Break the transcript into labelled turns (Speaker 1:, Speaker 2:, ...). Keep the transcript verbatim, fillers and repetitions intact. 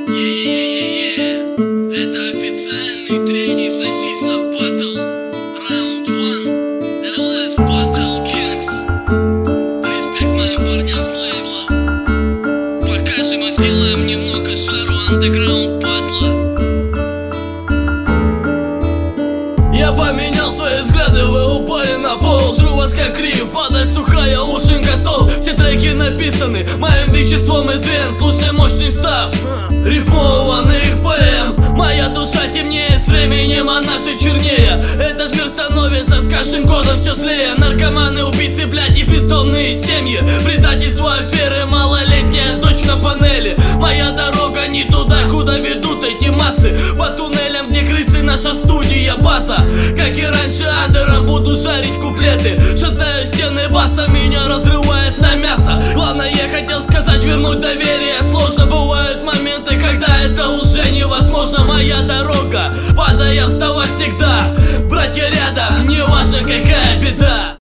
Speaker 1: Е-е-е-е-е, это официальный третий Сосиса Батл. Раунд один, эл эс Battle Kings. Респект моим парням с лейбла. Покажем и сделаем немного жару андеграунд батла.
Speaker 2: Я поменял свои взгляды, вы упали на пол. Жру вас как риф, падать сухая, ушин готов. Все треки написаны моим веществом из вен. Слушай мощный став рифмованных поэм. Моя душа темнеет с временем, она все чернее. Этот мир становится с каждым годом все злее. Наркоманы, убийцы, блядь, и бездомные семьи. Предательство, аферы, малолетняя дочь на панели. Моя дорога не туда, куда ведут эти массы. По туннелям, где крысы, наша студия база. Как и раньше андером буду жарить куплеты. Шатаю стены баса, меня разрывает на мясо. Главное, я хотел сказать, вернуть доверие. Сложно бывает